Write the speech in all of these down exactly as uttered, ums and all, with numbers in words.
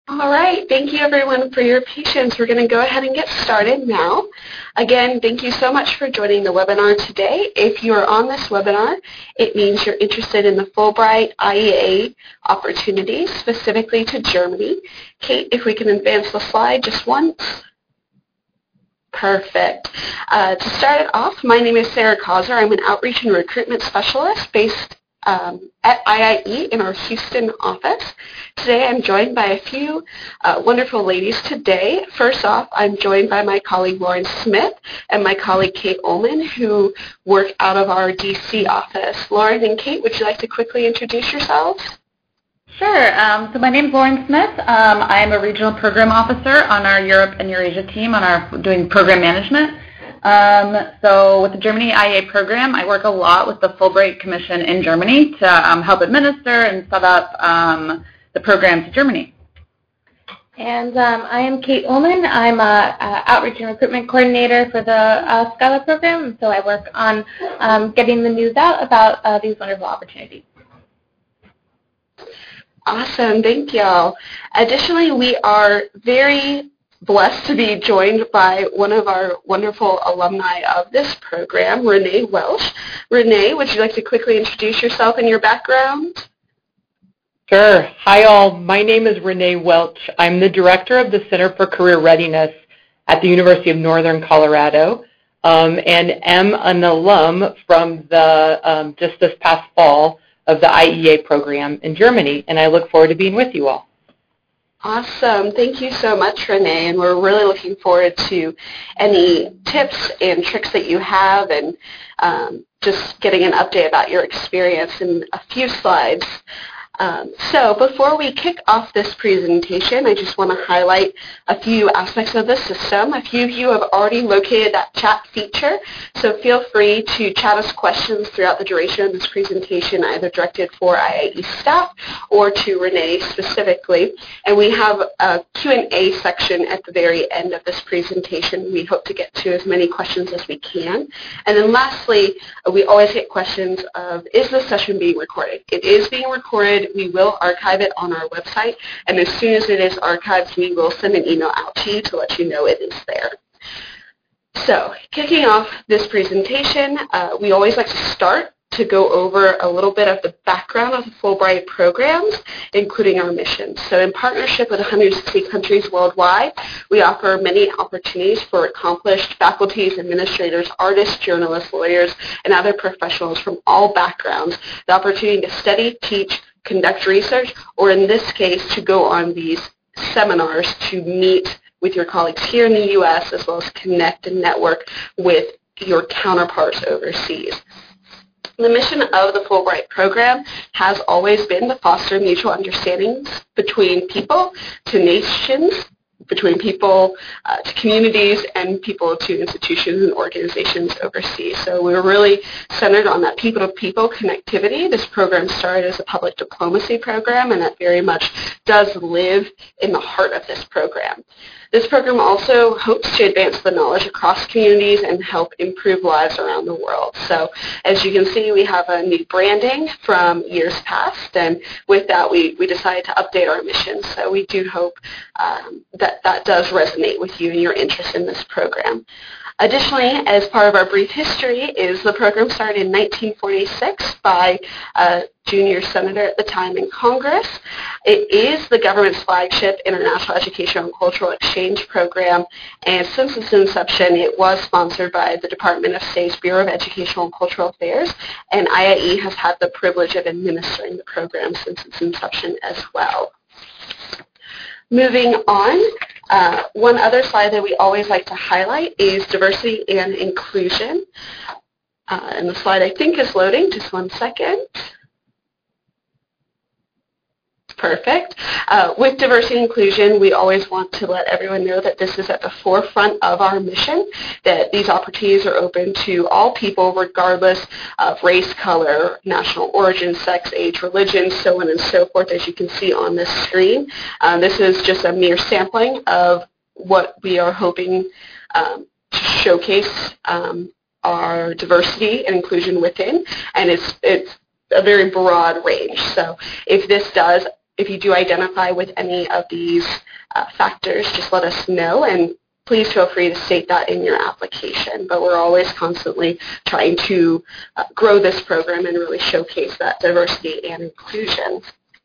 All right, thank you everyone for your patience. We're going to go ahead and get started now. Again, thank you so much for joining the webinar today. If you are on this webinar, it means you're interested in the Fulbright I E A opportunities, specifically to Germany. Kate, if we can advance the slide just once. Perfect. Uh, to start it off, my name is Sarah Causer. I'm an outreach and recruitment specialist based um, at I I E in our Houston office. Today I'm joined by a few uh, wonderful ladies today. First off, I'm joined by my colleague Lauren Smith and my colleague Kate Ullman, who work out of our D C office. Lauren and Kate, would you like to quickly introduce yourselves? Sure. Um, so my name is Lauren Smith. Um, I am a regional program officer on our Europe and Eurasia team on our doing program management. Um, so with the Germany I E A program, I work a lot with the Fulbright Commission in Germany to um, help administer and set up um, the program to Germany. And um, I am Kate Ullman. I'm a, a outreach and recruitment coordinator for the uh, Scholar program. So I work on um, getting the news out about uh, these wonderful opportunities. Awesome, thank y'all. Additionally, we are very blessed to be joined by one of our wonderful alumni of this program, Renee Welch. Renee, would you like to quickly introduce yourself and your background? Sure. Hi all, my name is Renee Welch. I'm the director of the Center for Career Readiness at the University of Northern Colorado um, and am an alum from the, um, just this past fall, of the I E A program in Germany, and I look forward to being with you all. Awesome. Thank you so much, Renee, and we're really looking forward to any tips and tricks that you have and um, just getting an update about your experience in a few slides. Um, so before we kick off this presentation, I just want to highlight a few aspects of the system. A few of you have already located that chat feature, so feel free to chat us questions throughout the duration of this presentation, either directed for I I E staff or to Renee specifically. And we have a Q and A section at the very end of this presentation. We hope to get to as many questions as we can. And then lastly, we always get questions of, is this session being recorded? It is being recorded. We will archive it on our website, and as soon as it is archived, we will send an email out to you to let you know it is there. So, kicking off this presentation, uh, we always like to start to go over a little bit of the background of the Fulbright programs, including our missions. So in partnership with one hundred sixty countries worldwide, we offer many opportunities for accomplished faculties, administrators, artists, journalists, lawyers, and other professionals from all backgrounds the opportunity to study, teach, conduct research, or in this case, to go on these seminars to meet with your colleagues here in the U S as well as connect and network with your counterparts overseas. The mission of the Fulbright program has always been to foster mutual understandings between people to nations, between people uh, to communities, and people to institutions and organizations overseas. So we're really centered on that people-to-people connectivity. This program started as a public diplomacy program, and that very much does live in the heart of this program. This program also hopes to advance the knowledge across communities and help improve lives around the world. So as you can see, we have a new branding from years past, and with that we, we decided to update our mission. So we do hope um, that that does resonate with you and your interest in this program. Additionally, as part of our brief history, is the program started in nineteen forty-six by a junior senator at the time in Congress. It is the government's flagship international educational and cultural exchange program, and since its inception, it was sponsored by the Department of State's Bureau of Educational and Cultural Affairs, and I I E has had the privilege of administering the program since its inception as well. Moving on, uh, one other slide that we always like to highlight is diversity and inclusion. Uh, and the slide I think is loading, just one second. Perfect. Uh, with diversity and inclusion, we always want to let everyone know that this is at the forefront of our mission, that these opportunities are open to all people regardless of race, color, national origin, sex, age, religion, so on and so forth, as you can see on this screen. Um, this is just a mere sampling of what we are hoping um, to showcase um, our diversity and inclusion within, and it's, it's a very broad range. So if this does if you do identify with any of these uh, factors, just let us know, and please feel free to state that in your application. But we're always constantly trying to uh, grow this program and really showcase that diversity and inclusion.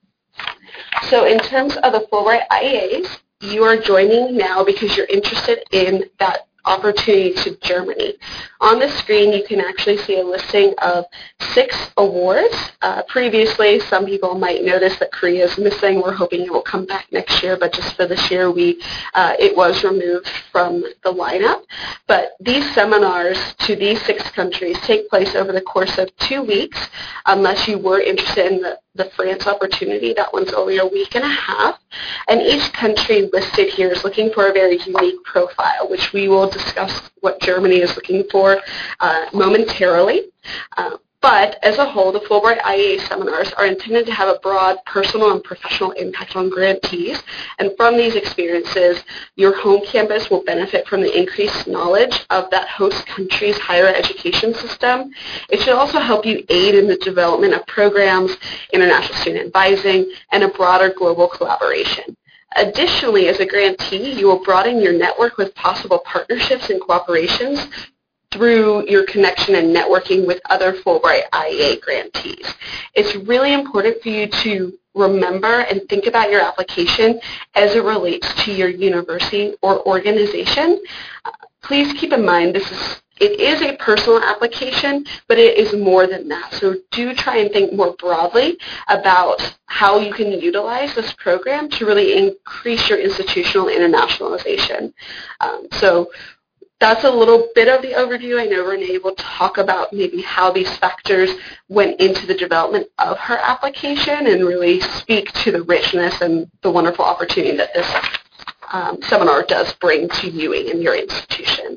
So in terms of the Fulbright I A As, you are joining now because you're interested in that opportunity to Germany. On the screen, you can actually see a listing of six awards. Uh, previously, some people might notice that Korea is missing. We're hoping it will come back next year, but just for this year, we uh, it was removed from the lineup. But these seminars to these six countries take place over the course of two weeks, unless you were interested in the the France opportunity. That one's only a week and a half. And each country listed here is looking for a very unique profile, which we will discuss what Germany is looking for uh, momentarily. Uh, But as a whole, the Fulbright I A seminars are intended to have a broad personal and professional impact on grantees. And from these experiences, your home campus will benefit from the increased knowledge of that host country's higher education system. It should also help you aid in the development of programs, international student advising, and a broader global collaboration. Additionally, as a grantee, you will broaden your network with possible partnerships and cooperations through your connection and networking with other Fulbright I A grantees. It's really important for you to remember and think about your application as it relates to your university or organization. Uh, please keep in mind this is It is a personal application, but it is more than that. So do try and think more broadly about how you can utilize this program to really increase your institutional internationalization. Um, so that's a little bit of the overview. I know Renee will talk about maybe how these factors went into the development of her application and really speak to the richness and the wonderful opportunity that this um, seminar does bring to you and your institution.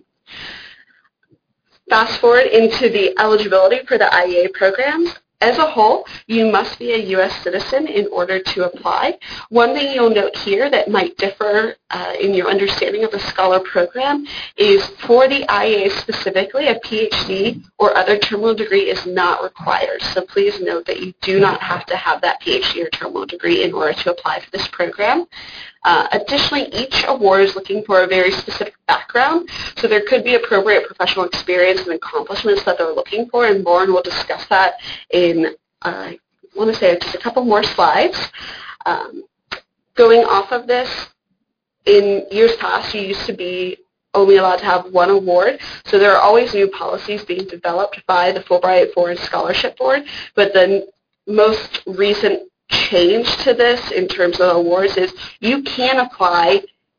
Fast forward into the eligibility for the I E A programs. As a whole, you must be a U S citizen in order to apply. One thing you'll note here that might differ uh, in your understanding of the Scholar program is for the I E A specifically, a P H D or other terminal degree is not required. So please note that you do not have to have that P H D or terminal degree in order to apply for this program. Uh, additionally, each award is looking for a very specific background, so there could be appropriate professional experience and accomplishments that they're looking for, and Lauren will discuss that in, uh, I want to say, just a couple more slides. Um, going off of this, in years past, you used to be only allowed to have one award, so there are always new policies being developed by the Fulbright Foreign Scholarship Board, but the most recent change to this in terms of awards is you can apply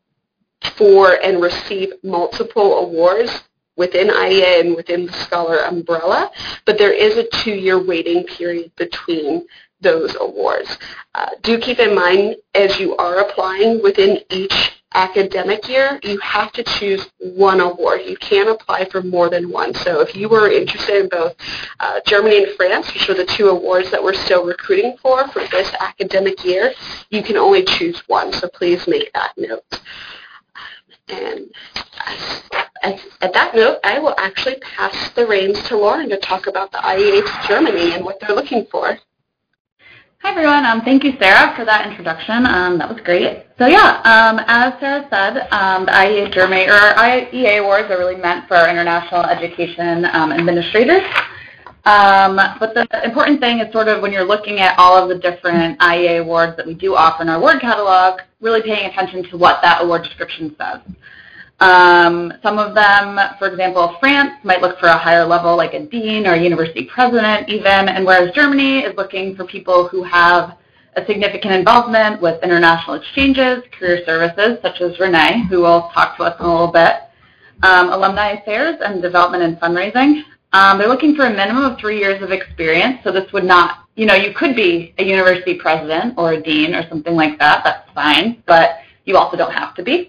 for and receive multiple awards within I E A and within the Scholar umbrella, but there is a two-year waiting period between those awards. Uh, do keep in mind, as you are applying within each academic year, you have to choose one award. You can't apply for more than one. So if you were interested in both uh, Germany and France, which are the two awards that we're still recruiting for for this academic year, you can only choose one. So please make that note. And at that note, I will actually pass the reins to Lauren to talk about the I E A to Germany and what they're looking for. Hi, everyone. Um, thank you, Sarah, for that introduction. Um, that was great. So, yeah, um, as Sarah said, um, the I E A Germany, or I E A awards are really meant for our international education um, administrators. Um, but the important thing is sort of when you're looking at all of the different I E A awards that we do offer in our award catalog, really paying attention to what that award description says. Um, some of them, for example, France might look for a higher level like a dean or a university president even, and whereas Germany is looking for people who have a significant involvement with international exchanges, career services, such as Renee, who will talk to us in a little bit, um, alumni affairs, and development and fundraising. Um, they're looking for a minimum of three years of experience, so this would not, you know, you could be a university president or a dean or something like that, that's fine, but you also don't have to be.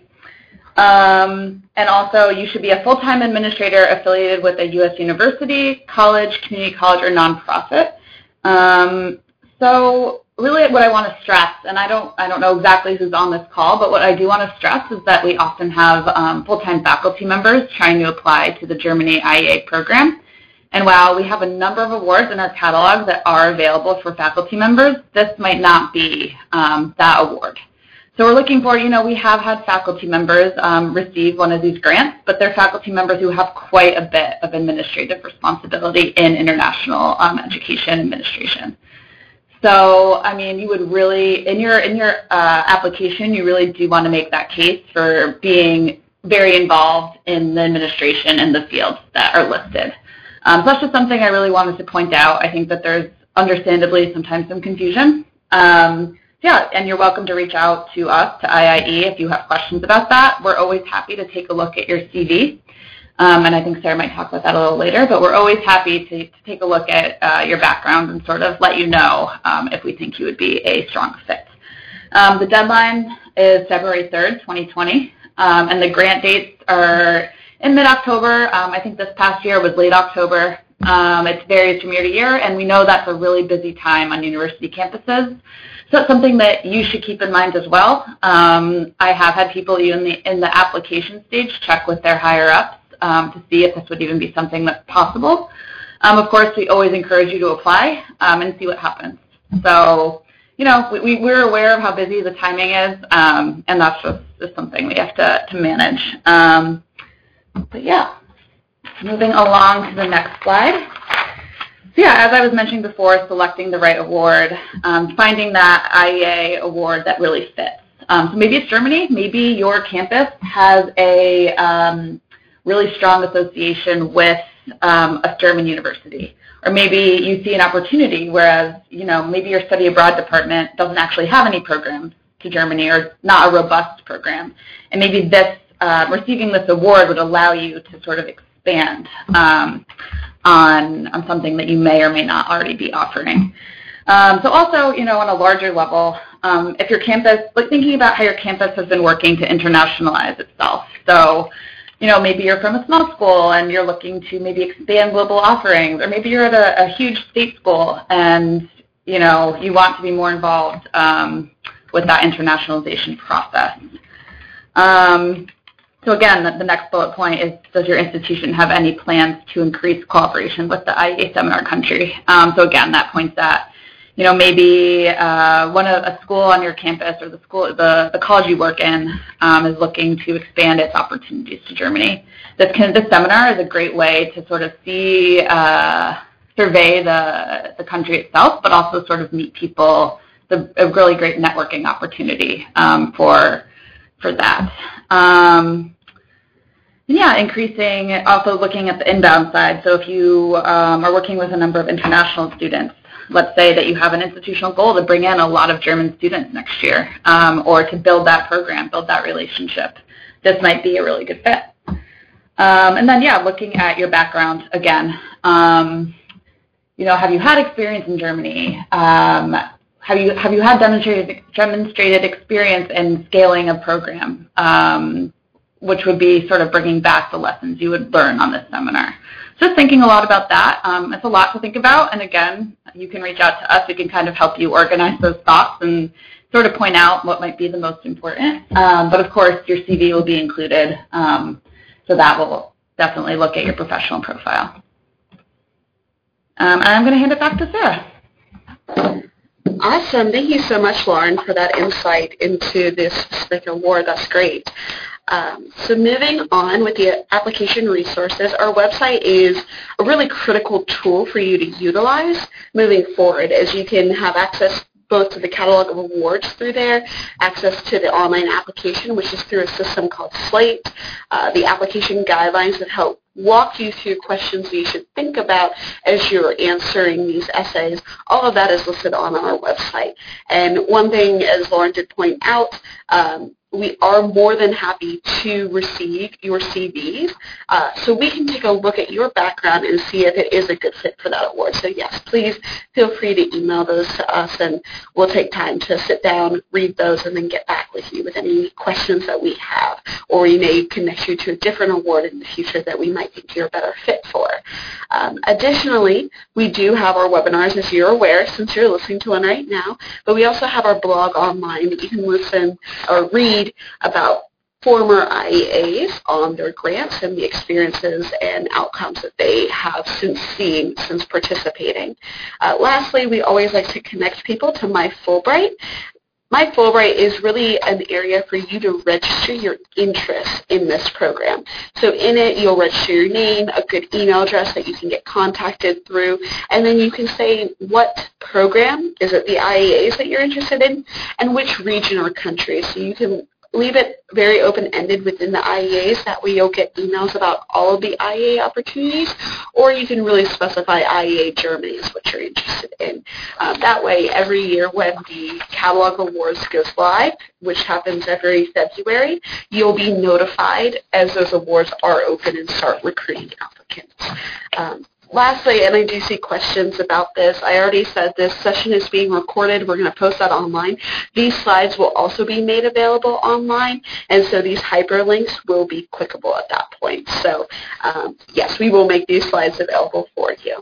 Um, and also, you should be a full-time administrator affiliated with a U S university, college, community college, or nonprofit. Um, so really what I want to stress, and I don't, I don't know exactly who's on this call, but what I do want to stress is that we often have um, full-time faculty members trying to apply to the Germany I E A program. And while we have a number of awards in our catalog that are available for faculty members, this might not be um, that award. So we're looking for, you know, we have had faculty members um, receive one of these grants, but they're faculty members who have quite a bit of administrative responsibility in international um, education administration. So, I mean, you would really, in your, in your uh, application, you really do want to make that case for being very involved in the administration and the fields that are listed. Um, so that's just something I really wanted to point out. I think that there's understandably sometimes some confusion. Um, yeah, and you're welcome to reach out to us, to I I E, if you have questions about that. We're always happy to take a look at your C V. Um, and I think Sarah might talk about that a little later, but we're always happy to, to take a look at uh, your background and sort of let you know um, if we think you would be a strong fit. Um, the deadline is February third, twenty twenty, um, and the grant dates are in mid-October. Um, I think this past year was late October. Um, it varies from year to year, and we know that's a really busy time on university campuses. So it's something that you should keep in mind as well. Um, I have had people even in the, in the application stage check with their higher-ups um, to see if this would even be something that's possible. Um, of course, we always encourage you to apply um, and see what happens. So, you know, we, we, we're aware of how busy the timing is, um, and that's just, just something we have to, to manage. Um, but yeah, moving along to the next slide. So yeah, as I was mentioning before, selecting the right award, um, finding that I E A award that really fits. Um, so maybe it's Germany, maybe your campus has a um, really strong association with um, a German university. Or maybe you see an opportunity, whereas, you know, maybe your study abroad department doesn't actually have any programs to Germany or not a robust program. And maybe this, uh, receiving this award would allow you to sort of expand um, on, on something that you may or may not already be offering. Um, so also, you know, on a larger level, um, if your campus, like thinking about how your campus has been working to internationalize itself. So, you know, maybe you're from a small school and you're looking to maybe expand global offerings, or maybe you're at a, a huge state school and, you know, you want to be more involved um, with that internationalization process. Um, so again, the, the next bullet point is, does your institution have any plans to increase cooperation with the I E A seminar country? Um, so again, that points at, you know, maybe uh, one of a school on your campus or the school, the, the college you work in um, is looking to expand its opportunities to Germany. This, can, this seminar is a great way to sort of see, uh, survey the, the country itself, but also sort of meet people. It's a, a really great networking opportunity um, for, for that. Um, Yeah, increasing, also looking at the inbound side. So if you um, are working with a number of international students, let's say that you have an institutional goal to bring in a lot of German students next year, um, or to build that program, build that relationship, this might be a really good fit. Um, and then, yeah, looking at your background again. Um, you know, have you had experience in Germany? Um, have you have you had demonstrated demonstrated experience in scaling a program? Um, which would be sort of bringing back the lessons you would learn on this seminar. Just thinking a lot about that. Um, it's a lot to think about, and again, you can reach out to us. We can kind of help you organize those thoughts and sort of point out what might be the most important. Um, but of course, your C V will be included, um, so that will definitely look at your professional profile. Um, and I'm going to hand it back to Sarah. Awesome. Thank you so much, Lauren, for that insight into this specific award. That's great. Um, so moving on with the application resources, our website is a really critical tool for you to utilize moving forward, as you can have access both to the catalog of awards through there, access to the online application, which is through a system called Slate, uh, the application guidelines that help walk you through questions that you should think about as you're answering these essays. All of that is listed on our website. And one thing, as Lauren did point out, um, we are more than happy to receive your C Vs, uh, so we can take a look at your background and see if it is a good fit for that award. So yes, please feel free to email those to us, and we'll take time to sit down, read those, and then get back with you with any questions that we have, or we may connect you to a different award in the future that we might think you're a better fit for. Um, additionally, we do have our webinars, as you're aware, since you're listening to one right now, but we also have our blog online that you can listen or read about former I E As on their grants and the experiences and outcomes that they have since seen since participating. Uh, lastly, we always like to connect people to My Fulbright. My Fulbright is really an area for you to register your interest in this program. So in it, you'll register your name, a good email address that you can get contacted through, and then you can say what program, is it the I E As that you're interested in, and which region or country. So you can leave it very open-ended within the I E As. That way you'll get emails about all of the I E A opportunities, or you can really specify I E A Germany is what you're interested in. Um, that way, every year when the Catalog Awards goes live, which happens every February, you'll be notified as those awards are open and start recruiting applicants. Um, Lastly, and I do see questions about this, I already said this session is being recorded. We're going to post that online. These slides will also be made available online, and so these hyperlinks will be clickable at that point. So, um, yes, we will make these slides available for you.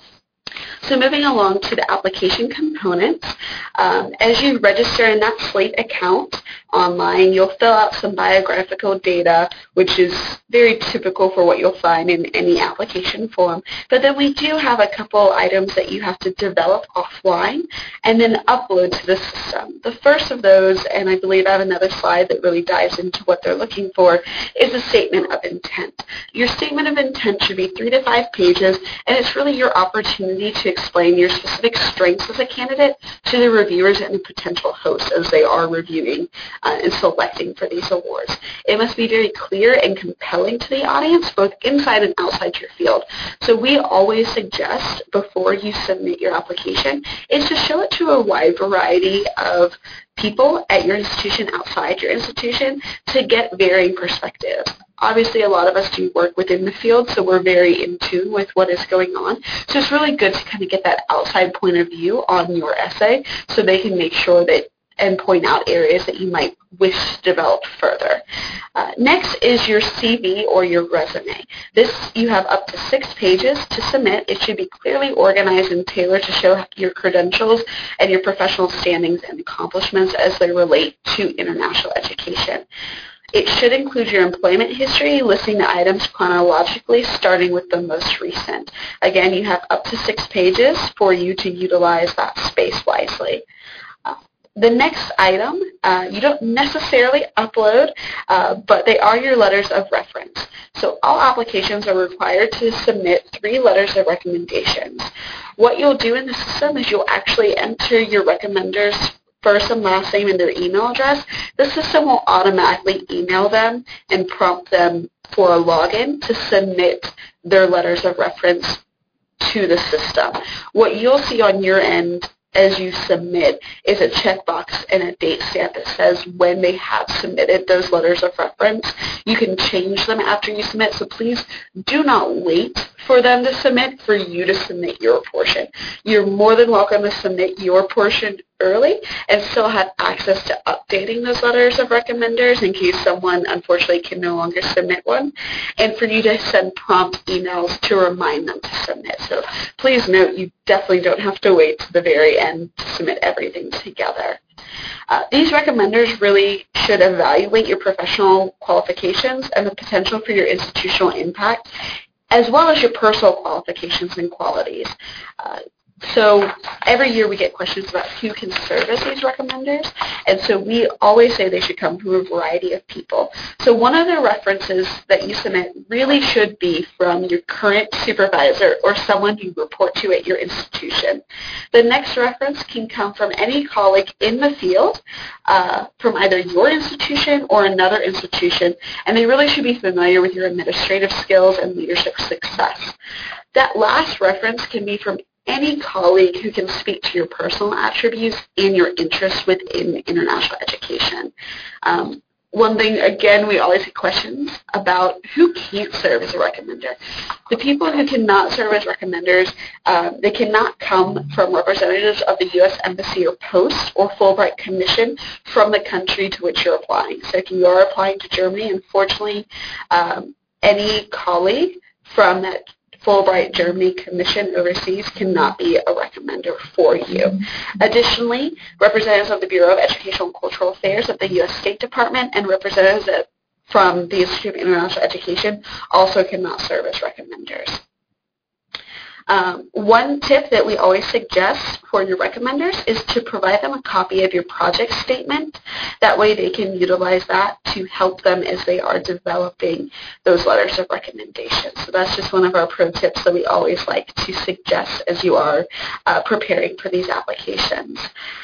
So moving along to the application components, um, as you register in that Slate account online, you'll fill out some biographical data, which is very typical for what you'll find in any application form. But then we do have a couple items that you have to develop offline and then upload to the system. The first of those, and I believe I have another slide that really dives into what they're looking for, is a statement of intent. Your statement of intent should be three to five pages, and it's really your opportunity to explain your specific strengths as a candidate to the reviewers and the potential hosts as they are reviewing uh, and selecting for these awards. It must be very clear and compelling to the audience, both inside and outside your field. So we always suggest before you submit your application is to show it to a wide variety of people at your institution, outside your institution, to get varying perspectives. Obviously, a lot of us do work within the field, so we're very in tune with what is going on. So it's really good to kind of get that outside point of view on your essay so they can make sure that and point out areas that you might wish to develop further. Uh, next is your C V or your resume. This, you have up to six pages to submit. It should be clearly organized and tailored to show your credentials and your professional standings and accomplishments as they relate to international education. It should include your employment history, listing the items chronologically, starting with the most recent. Again, you have up to six pages for you to utilize that space wisely. Uh, the next item, uh, you don't necessarily upload, uh, but they are your letters of reference. So all applications are required to submit three letters of recommendations. What you'll do in the system is you'll actually enter your recommenders' first and last name and their email address. The system will automatically email them and prompt them for a login to submit their letters of reference to the system. What you'll see on your end as you submit is a checkbox and a date stamp that says when they have submitted those letters of reference. You can change them after you submit, so please do not wait for them to submit for you to submit your portion. You're more than welcome to submit your portion early and still have access to updating those letters of recommenders in case someone unfortunately can no longer submit one, and for you to send prompt emails to remind them to submit. So please note you definitely don't have to wait to the very end to submit everything together. Uh, these recommenders really should evaluate your professional qualifications and the potential for your institutional impact, as well as your personal qualifications and qualities. Uh, So every year we get questions about who can serve as these recommenders, and so we always say they should come from a variety of people. So one of the references that you submit really should be from your current supervisor or someone you report to at your institution. The next reference can come from any colleague in the field, uh, from either your institution or another institution, and they really should be familiar with your administrative skills and leadership success. That last reference can be from any colleague who can speak to your personal attributes and your interests within international education. Um, one thing, again, we always get questions about who can't serve as a recommender. The people who cannot serve as recommenders, uh, they cannot come from representatives of the U S Embassy or Post or Fulbright Commission from the country to which you're applying. So if you are applying to Germany, unfortunately, um, any colleague from that Fulbright Germany Commission overseas cannot be a recommender for you. Additionally, representatives of the Bureau of Educational and Cultural Affairs of the U S State Department and representatives from the Institute of International Education also cannot serve as recommenders. Um, one tip that we always suggest for your recommenders is to provide them a copy of your project statement. That way they can utilize that to help them as they are developing those letters of recommendation. So that's just one of our pro tips that we always like to suggest as you are uh, preparing for these applications.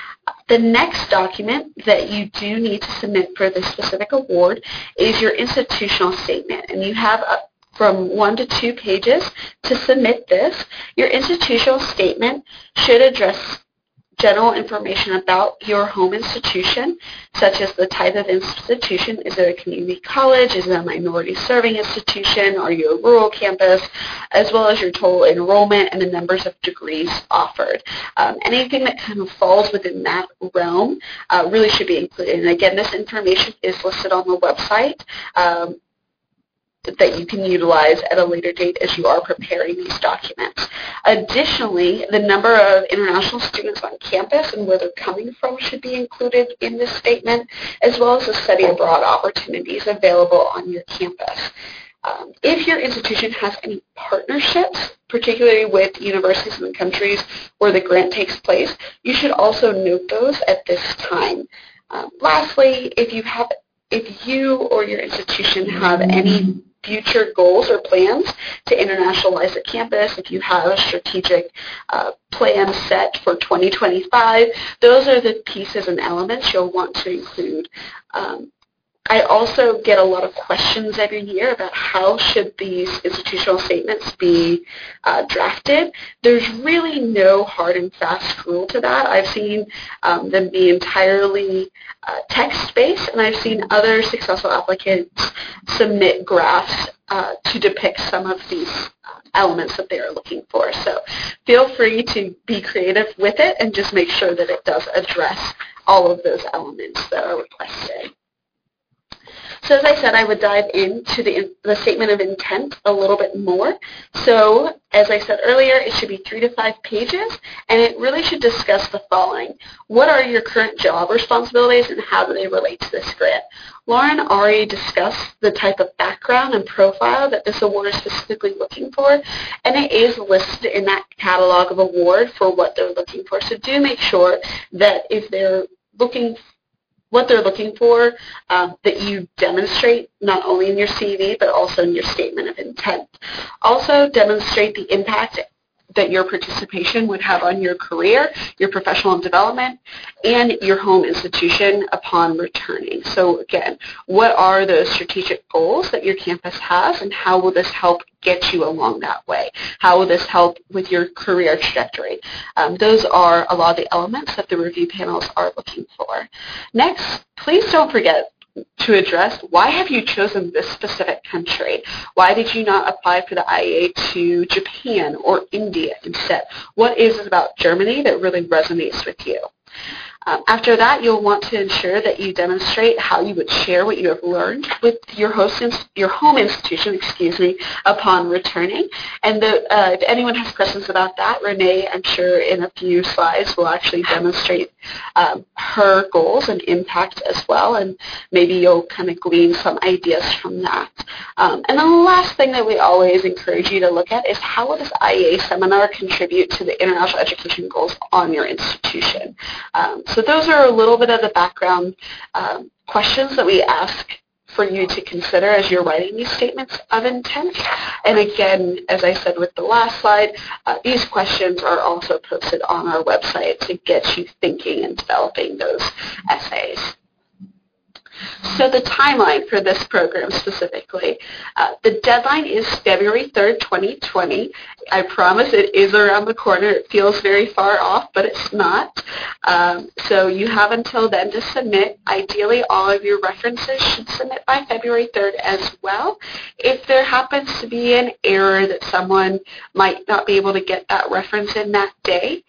The next document that you do need to submit for this specific award is your institutional statement, and you have a from one to two pages to submit this. Your institutional statement should address general information about your home institution, such as the type of institution. Is it a community college? Is it a minority serving institution? Are you a rural campus? As well as your total enrollment and the numbers of degrees offered. Um, anything that kind of falls within that realm uh, really should be included. And again, this information is listed on the website. Um, that you can utilize at a later date as you are preparing these documents. Additionally, the number of international students on campus and where they're coming from should be included in this statement, as well as the study abroad opportunities available on your campus. Um, if your institution has any partnerships, particularly with universities in the countries where the grant takes place, you should also note those at this time. Um, lastly, if you have if you or your institution have any future goals or plans to internationalize the campus, if you have a strategic uh, plan set for twenty twenty-five, those are the pieces and elements you'll want to include. Um, I also get a lot of questions every year about how should these institutional statements be uh, drafted. There's really no hard and fast rule to that. I've seen um, them be entirely uh, text-based, and I've seen other successful applicants submit graphs uh, to depict some of these uh, elements that they are looking for. So feel free to be creative with it and just make sure that it does address all of those elements that are requested. So as I said, I would dive into the, the statement of intent a little bit more. So as I said earlier, it should be three to five pages, and it really should discuss the following. What are your current job responsibilities, and how do they relate to this grant? Lauren already discussed the type of background and profile that this award is specifically looking for, and it is listed in that catalog of award for what they're looking for. So do make sure that if they're looking for what they're looking for, um, that you demonstrate not only in your C V, but also in your statement of intent. Also demonstrate the impact that your participation would have on your career, your professional development, and your home institution upon returning. So again, what are those strategic goals that your campus has, and how will this help get you along that way? How will this help with your career trajectory? Um, those are a lot of the elements that the review panels are looking for. Next, please don't forget to address, why have you chosen this specific country? Why did you not apply for the I A A to Japan or India instead? What is it about Germany that really resonates with you? Um, after that, you'll want to ensure that you demonstrate how you would share what you have learned with your host, your home institution, excuse me, upon returning. And the, uh, if anyone has questions about that, Renee, I'm sure in a few slides will actually demonstrate um, her goals and impact as well, and maybe you'll kind of glean some ideas from that. Um, and the last thing that we always encourage you to look at is how will this I A A seminar contribute to the international education goals on your institution? Um, so those are a little bit of the background um, questions that we ask for you to consider as you're writing these statements of intent. And again, as I said with the last slide, uh, these questions are also posted on our website to get you thinking and developing those essays. So the timeline for this program specifically, uh, the deadline is February third, twenty twenty. I promise it is around the corner. It feels very far off, but it's not. Um, so you have until then to submit. Ideally, all of your references should submit by February third as well. If there happens to be an error that someone might not be able to get that reference in that day,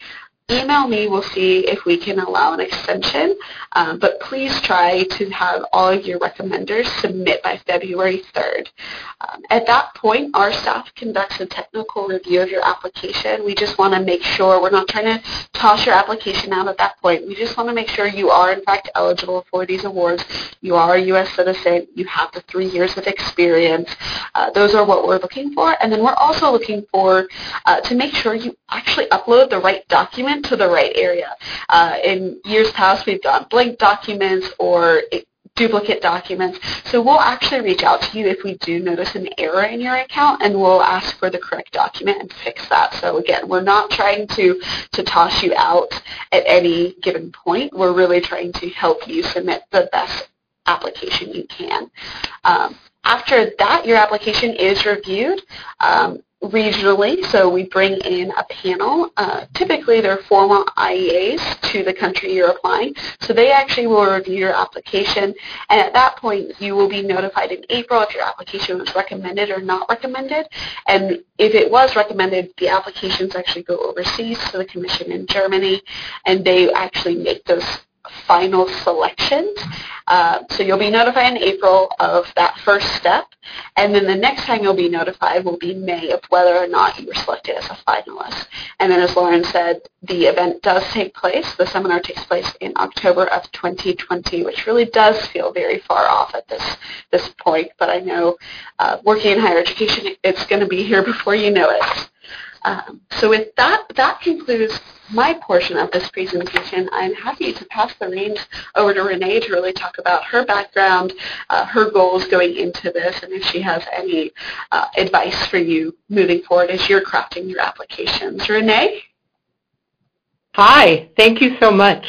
email me. We'll see if we can allow an extension. Um, but please try to have all of your recommenders submit by February third. Um, at that point, our staff conducts a technical review of your application. We just want to make sure we're not trying to toss your application out at that point. We just want to make sure you are, in fact, eligible for these awards. You are a U S citizen. You have the three years of experience. Uh, those are what we're looking for. And then we're also looking for uh, to make sure you actually upload the right document to the right area. Uh, in years past, we've done blank documents or duplicate documents. So we'll actually reach out to you if we do notice an error in your account, and we'll ask for the correct document and fix that. So again, we're not trying to, to toss you out at any given point. We're really trying to help you submit the best application you can. Um, after that, your application is reviewed um, regionally, so we bring in a panel. Uh, typically, they're former I E As to the country you're applying, so they actually will review your application, and at that point, you will be notified in April if your application was recommended or not recommended, and if it was recommended, the applications actually go overseas to the commission in Germany, and they actually make those final selections. Uh, so you'll be notified in April of that first step, and then the next time you'll be notified will be May of whether or not you were selected as a finalist. And then as Lauren said, the event does take place. The seminar takes place in October of twenty twenty, which really does feel very far off at this, this point, but I know uh, working in higher education, it's going to be here before you know it. Um, so with that, that concludes my portion of this presentation. I'm happy to pass the reins over to Renee to really talk about her background, uh, her goals going into this, and if she has any uh, advice for you moving forward as you're crafting your applications. Renee? Hi, thank you so much.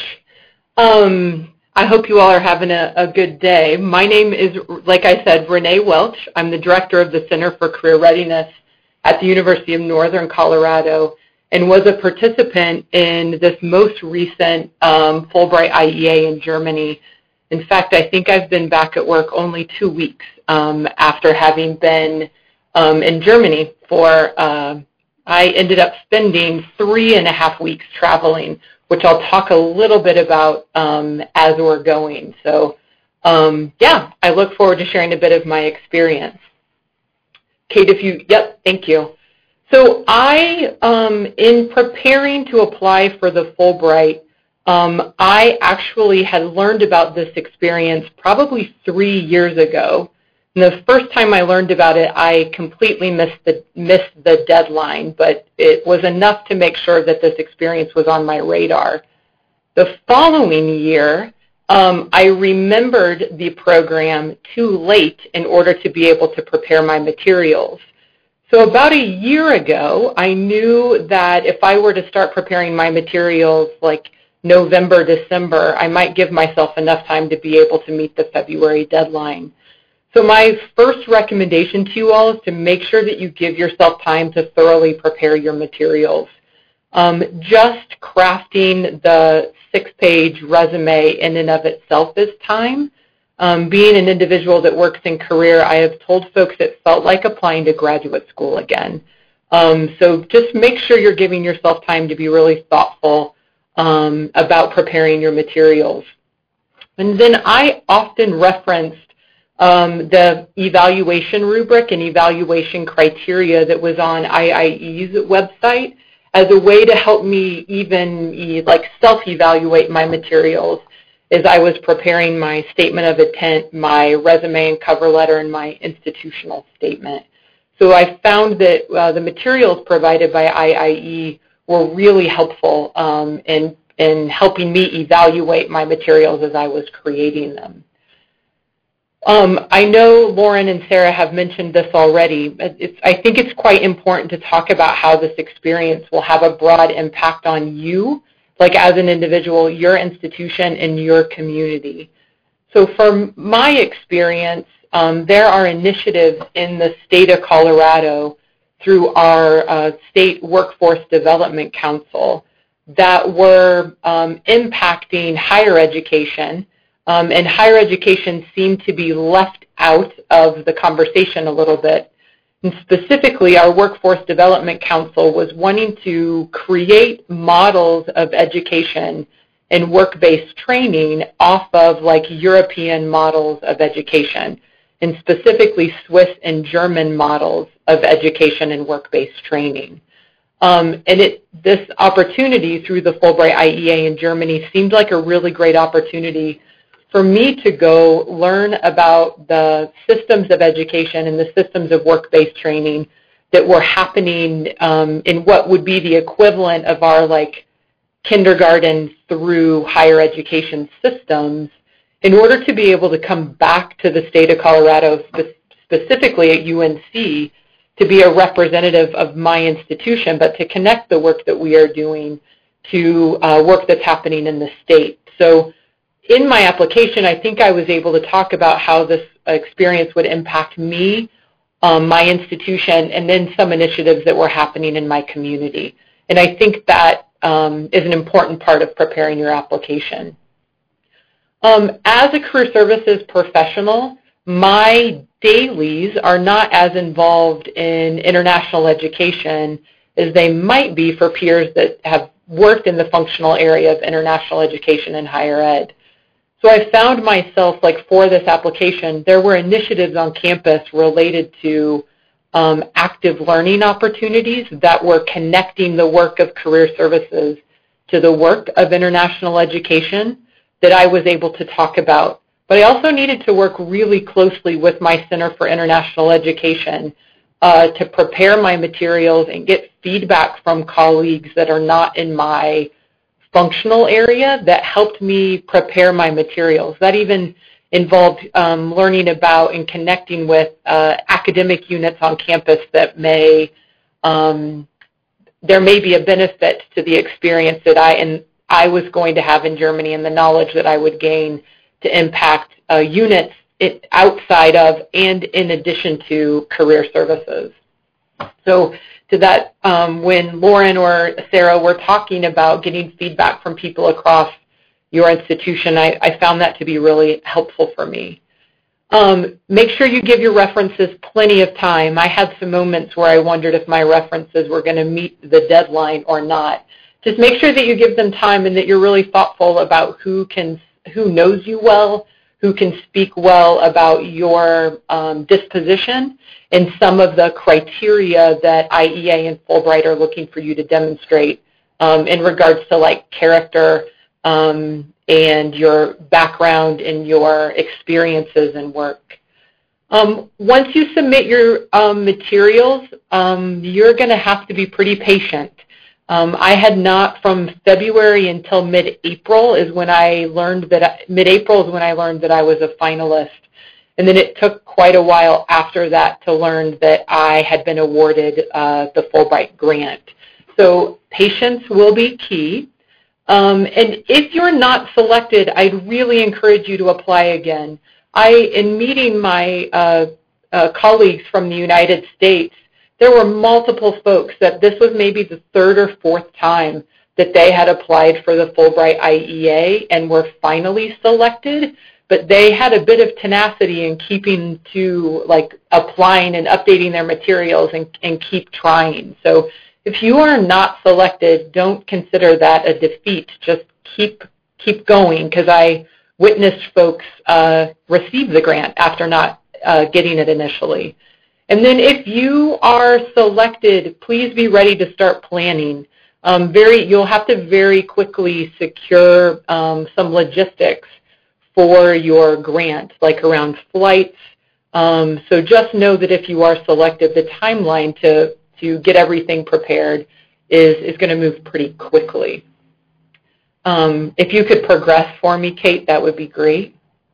Um, I hope you all are having a, a good day. My name is, like I said, Renee Welch. I'm the director of the Center for Career Readiness at the University of Northern Colorado, and was a participant in this most recent um, Fulbright I E A in Germany. In fact, I think I've been back at work only two weeks um, after having been um, in Germany for, uh, I ended up spending three and a half weeks traveling, which I'll talk a little bit about um, as we're going. So um, yeah, I look forward to sharing a bit of my experience. Kate, if you, yep, thank you. So I, um, in preparing to apply for the Fulbright, um, I actually had learned about this experience probably three years ago. And the first time I learned about it, I completely missed the, missed the deadline, but it was enough to make sure that this experience was on my radar. The following year, Um, I remembered the program too late in order to be able to prepare my materials. So about a year ago, I knew that if I were to start preparing my materials like November, December, I might give myself enough time to be able to meet the February deadline. So my first recommendation to you all is to make sure that you give yourself time to thoroughly prepare your materials. Um, just crafting the six-page resume in and of itself is time. Um, being an individual that works in career, I have told folks it felt like applying to graduate school again. Um, so just make sure you're giving yourself time to be really thoughtful um, about preparing your materials. And then I often referenced um, the evaluation rubric and evaluation criteria that was on I I E's website as a way to help me even like self-evaluate my materials as I was preparing my statement of intent, my resume and cover letter, and my institutional statement. So I found that uh, the materials provided by I I E were really helpful um, in, in helping me evaluate my materials as I was creating them. Um, I know Lauren and Sarah have mentioned this already. It's, I think it's quite important to talk about how this experience will have a broad impact on you, like as an individual, your institution, and your community. So from my experience, um, there are initiatives in the state of Colorado through our uh, State Workforce Development Council that were um, impacting higher education. Um, and higher education seemed to be left out of the conversation a little bit. And specifically, our Workforce Development Council was wanting to create models of education and work-based training off of like European models of education, and specifically Swiss and German models of education and work-based training. Um, and it, this opportunity through the Fulbright I E A in Germany seemed like a really great opportunity for me to go learn about the systems of education and the systems of work-based training that were happening um, in what would be the equivalent of our like kindergarten through higher education systems, in order to be able to come back to the state of Colorado, spe- specifically at U N C, to be a representative of my institution, but to connect the work that we are doing to uh, work that's happening in the state. So in my application, I think I was able to talk about how this experience would impact me, um, my institution, and then some initiatives that were happening in my community. And I think that um, is an important part of preparing your application. Um, as a career services professional, my dailies are not as involved in international education as they might be for peers that have worked in the functional area of international education and higher ed. So I found myself, like for this application, there were initiatives on campus related to um, active learning opportunities that were connecting the work of career services to the work of international education that I was able to talk about. But I also needed to work really closely with my Center for International Education uh, to prepare my materials and get feedback from colleagues that are not in my functional area that helped me prepare my materials. That even involved um, learning about and connecting with uh, academic units on campus that may, um, there may be a benefit to the experience that I, and I was going to have in Germany and the knowledge that I would gain to impact uh, units it, outside of and in addition to career services. So to that, um, when Lauren or Sarah were talking about getting feedback from people across your institution, I, I found that to be really helpful for me. Um, make sure you give your references plenty of time. I had some moments where I wondered if my references were going to meet the deadline or not. Just make sure that you give them time and that you're really thoughtful about who can, who knows you well, who can speak well about your um, disposition and some of the criteria that I E A and Fulbright are looking for you to demonstrate um, in regards to like character um, and your background and your experiences and work. Um, once you submit your um, materials, um, you're going to have to be pretty patient. Um, I had not, from February until mid-April is when I learned that, mid-April is when I learned that I was a finalist. And then it took quite a while after that to learn that I had been awarded uh, the Fulbright grant. So patience will be key. Um, and if you're not selected, I'd really encourage you to apply again. I, in meeting my uh, uh, colleagues from the United States, there were multiple folks that this was maybe the third or fourth time that they had applied for the Fulbright I E A and were finally selected, but they had a bit of tenacity in keeping to, like, applying and updating their materials and, and keep trying. So if you are not selected, don't consider that a defeat. Just keep keep going, because I witnessed folks uh, receive the grant after not uh, getting it initially. And then if you are selected, please be ready to start planning. Um, very, you'll have to very quickly secure um, some logistics for your grant, like around flights. Um, so just know that if you are selected, the timeline to, to get everything prepared is, is going to move pretty quickly. Um, if you could progress for me, Kate, that would be great.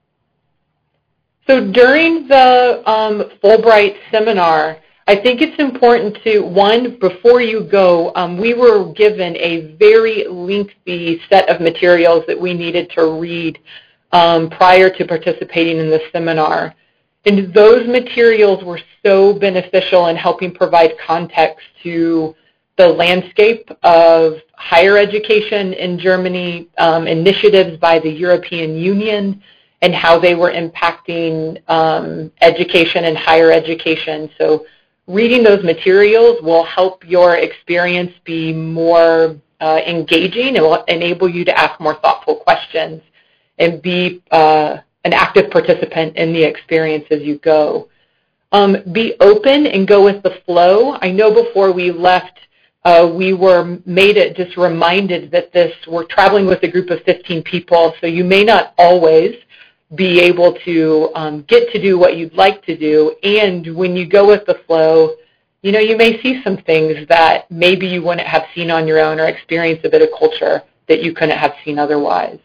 So during the um, Fulbright seminar, I think it's important to, one, before you go, um, we were given a very lengthy set of materials that we needed to read um, prior to participating in the seminar. And those materials were so beneficial in helping provide context to the landscape of higher education in Germany, um, initiatives by the European Union, and how they were impacting um, education and higher education. So reading those materials will help your experience be more uh, engaging. It will enable you to ask more thoughtful questions and be uh, an active participant in the experience as you go. Um, be open and go with the flow. I know before we left, uh, we were made it just reminded that this, we're traveling with a group of fifteen people, so you may not always be able to um, get to do what you'd like to do. And when you go with the flow, you know, you may see some things that maybe you wouldn't have seen on your own or experience a bit of culture that you couldn't have seen otherwise.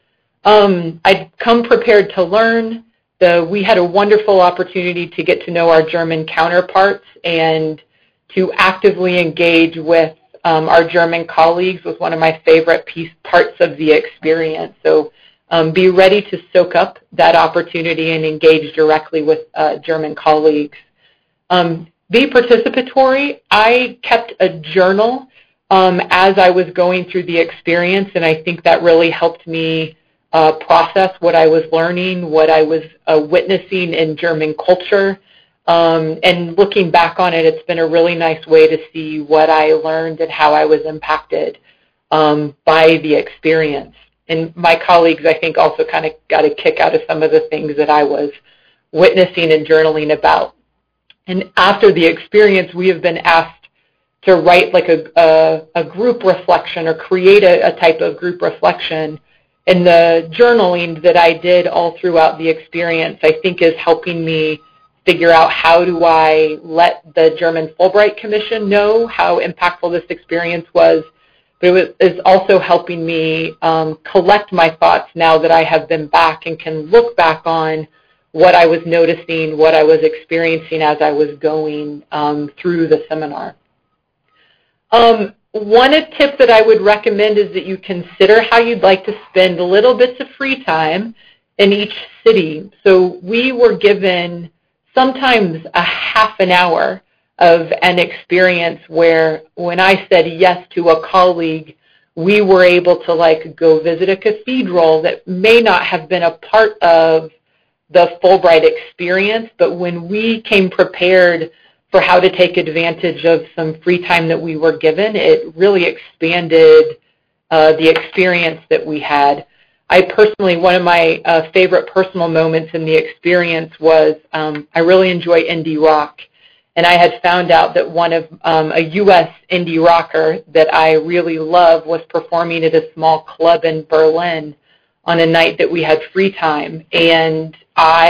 Um, I'd come prepared to learn. The, we had a wonderful opportunity to get to know our German counterparts and to actively engage with um, our German colleagues was one of my favorite piece, parts of the experience. So um, be ready to soak up that opportunity and engage directly with uh, German colleagues. Um, be participatory. I kept a journal um, as I was going through the experience, and I think that really helped me Uh, process what I was learning, what I was uh, witnessing in German culture. Um, and looking back on it, it's been a really nice way to see what I learned and how I was impacted um, by the experience. And my colleagues, I think, also kind of got a kick out of some of the things that I was witnessing and journaling about. And after the experience, we have been asked to write like a, a, a group reflection or create a, a type of group reflection. And the journaling that I did all throughout the experience, I think, is helping me figure out how do I let the German Fulbright Commission know how impactful this experience was. But it was, is also helping me um, collect my thoughts now that I have been back and can look back on what I was noticing, what I was experiencing as I was going um, through the seminar. Um, One tip that I would recommend is that you consider how you'd like to spend little bits of free time in each city. So we were given sometimes a half an hour of an experience where when I said yes to a colleague, we were able to like go visit a cathedral that may not have been a part of the Fulbright experience, but when we came prepared for how to take advantage of some free time that we were given, it really expanded uh, the experience that we had. I personally, one of my uh, favorite personal moments in the experience was um, I really enjoy indie rock, and I had found out that one of um, a U S indie rocker that I really love was performing at a small club in Berlin on a night that we had free time, and I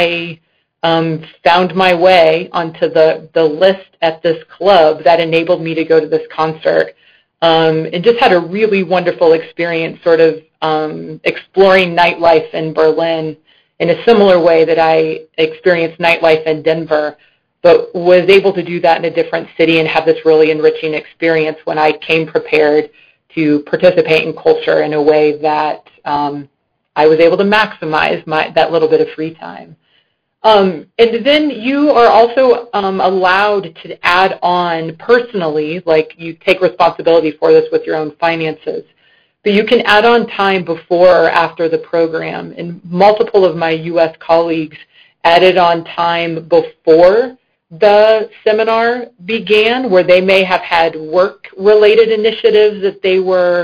Um, found my way onto the, the list at this club that enabled me to go to this concert um, and just had a really wonderful experience sort of um, exploring nightlife in Berlin in a similar way that I experienced nightlife in Denver, but was able to do that in a different city and have this really enriching experience when I came prepared to participate in culture in a way that um, I was able to maximize my, that little bit of free time. Um, and then you are also um, allowed to add on personally, like you take responsibility for this with your own finances, but you can add on time before or after the program. And multiple of my U S colleagues added on time before the seminar began, where they may have had work-related initiatives that they were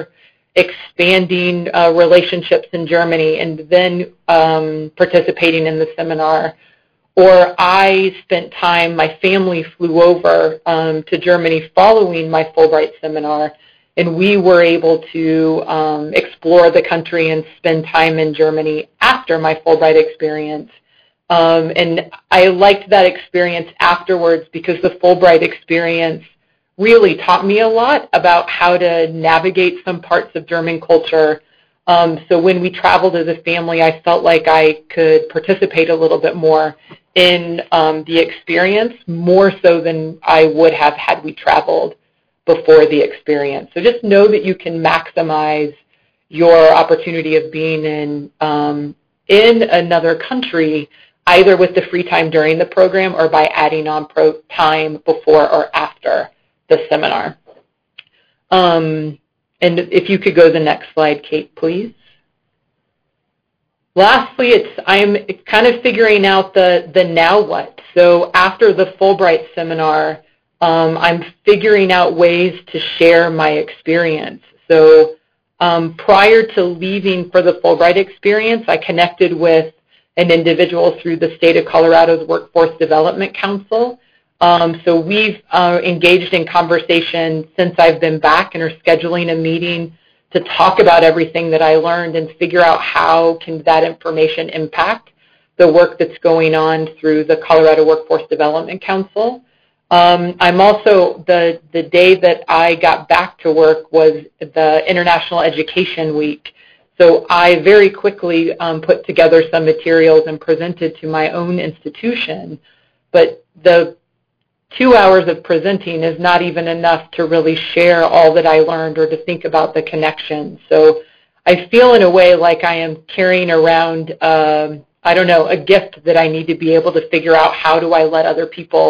expanding uh, relationships in Germany and then um, participating in the seminar. Or I spent time, my family flew over um, to Germany following my Fulbright seminar, and we were able to um, explore the country and spend time in Germany after my Fulbright experience. Um, and I liked that experience afterwards because the Fulbright experience really taught me a lot about how to navigate some parts of German culture. Um, so when we traveled as a family, I felt like I could participate a little bit more in um, the experience, more so than I would have had we traveled before the experience. So just know that you can maximize your opportunity of being in, um, in another country, either with the free time during the program or by adding on pro time before or after the seminar. Um, And if you could go to the next slide, Kate, please. Lastly, it's I'm kind of figuring out the, the now what. So after the Fulbright seminar, um, I'm figuring out ways to share my experience. So um, prior to leaving for the Fulbright experience, I connected with an individual through the state of Colorado's Workforce Development Council. Um, so we've uh, engaged in conversation since I've been back and are scheduling a meeting to talk about everything that I learned and figure out how can that information impact the work that's going on through the Colorado Workforce Development Council. Um, I'm also, the, the day that I got back to work was the International Education Week. So I very quickly um, put together some materials and presented to my own institution. But the two hours of presenting is not even enough to really share all that I learned or to think about the connections. So I feel in a way like I am carrying around, um, I don't know, a gift that I need to be able to figure out how do I let other people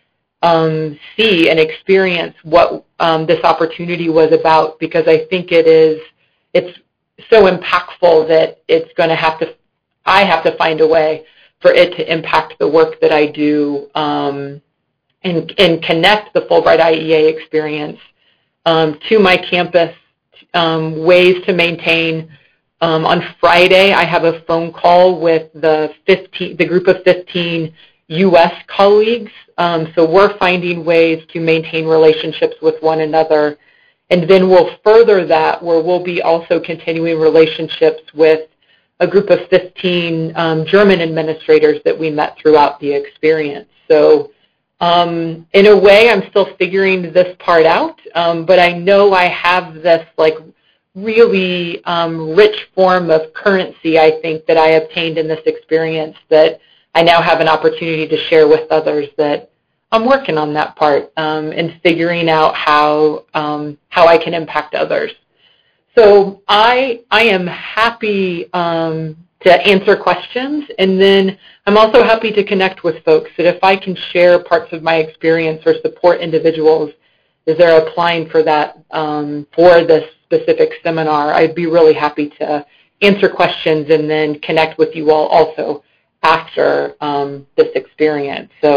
um, see and experience what um, this opportunity was about, because I think it is, it's so impactful that it's going to have to, I have to find a way for it to impact the work that I do um, and, and connect the Fulbright I E A experience um, to my campus, um, ways to maintain. Um, on Friday, I have a phone call with the fifteen, the group of fifteen U S colleagues. Um, so we're finding ways to maintain relationships with one another. And then we'll further that where we'll be also continuing relationships with a group of fifteen um, German administrators that we met throughout the experience. So um, in a way, I'm still figuring this part out, um, but I know I have this like really um, rich form of currency, I think, that I obtained in this experience that I now have an opportunity to share with others, that I'm working on that part um, and figuring out how um, how I can impact others. So I I am happy um, to answer questions, and then I'm also happy to connect with folks that if I can share parts of my experience or support individuals as they're applying for that um, for this specific seminar, I'd be really happy to answer questions and then connect with you all also after um, this experience. So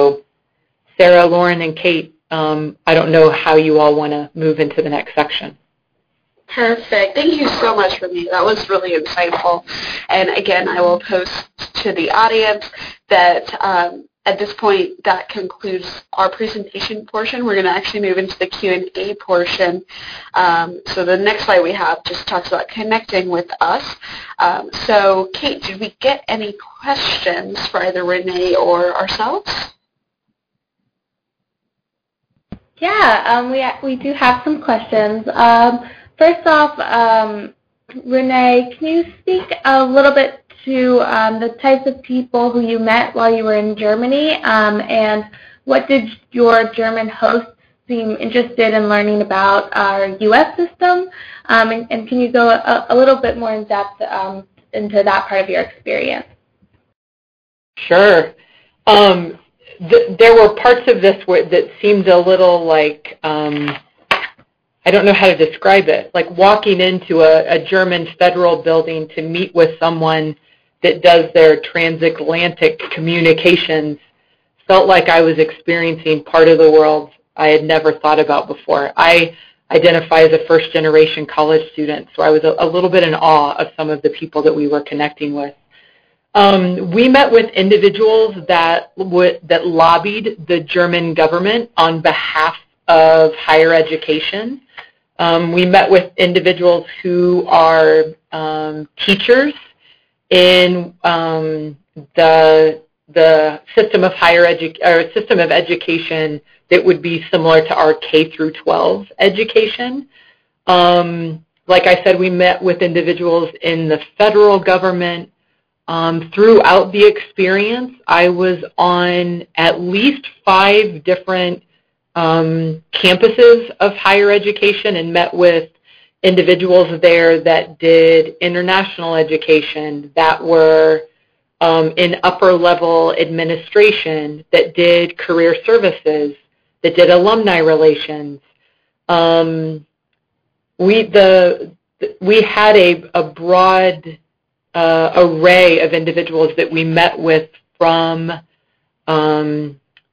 Sarah, Lauren, and Kate, um, I don't know how you all want to move into the next section. Perfect. Thank you so much, Renee. That was really insightful. And again, I will post to the audience that um, at this point, that concludes our presentation portion. We're going to actually move into the Q and A portion. Um, so the next slide we have just talks about connecting with us. Um, so Kate, did we get any questions for either Renee or ourselves? Yeah, um, we we do have some questions. Um, first off, um, Renee, can you speak a little bit to um, the types of people who you met while you were in Germany, um, and what did your German hosts seem interested in learning about our U S system? Um, and, and can you go a, a little bit more in depth um, into that part of your experience? Sure. Um, th- there were parts of this where, that seemed a little like, um, I don't know how to describe it, like walking into a, a German federal building to meet with someone that does their transatlantic communications felt like I was experiencing part of the world I had never thought about before. I identify as a first-generation college student, so I was a, a little bit in awe of some of the people that we were connecting with. Um, we met with individuals that w- that lobbied the German government on behalf of higher education. Um, we met with individuals who are um, teachers in um, the the system of higher edu- or system of education that would be similar to our K through twelve education. Um, like I said, we met with individuals in the federal government. Um, throughout the experience, I was on at least five different um, campuses of higher education and met with individuals there that did international education, that were um, in upper-level administration, that did career services, that did alumni relations. Um, we the we had a, a broad Uh, array of individuals that we met with from um,